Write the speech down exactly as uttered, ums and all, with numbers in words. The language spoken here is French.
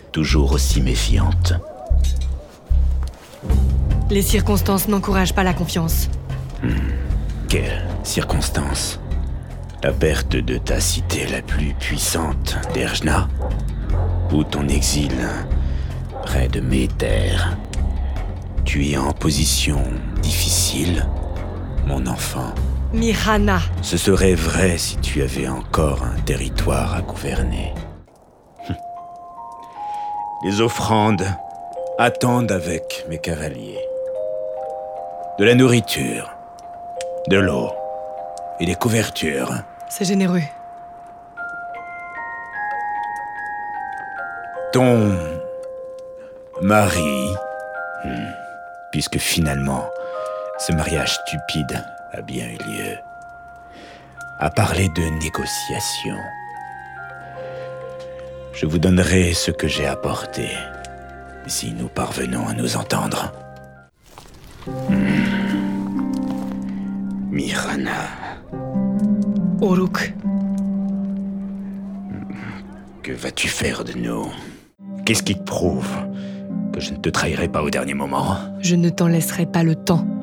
toujours aussi méfiante. Les circonstances n'encouragent pas la confiance. Hmm. Quelles circonstances? La perte de ta cité la plus puissante, Derjna? Ou ton exil près de mes terres? Tu es en position difficile, mon enfant. Myrana. Ce serait vrai si tu avais encore un territoire à gouverner. Les offrandes attendent avec mes cavaliers. De la nourriture, de l'eau et des couvertures. C'est généreux. Ton mari, hmm, puisque finalement ce mariage stupide a bien eu lieu, a parlé de négociation. Je vous donnerai ce que j'ai apporté, si nous parvenons à nous entendre. Hmm. Myrana. Oruk. Que vas-tu faire de nous? Qu'est-ce qui te prouve que je ne te trahirai pas au dernier moment? Je ne t'en laisserai pas le temps.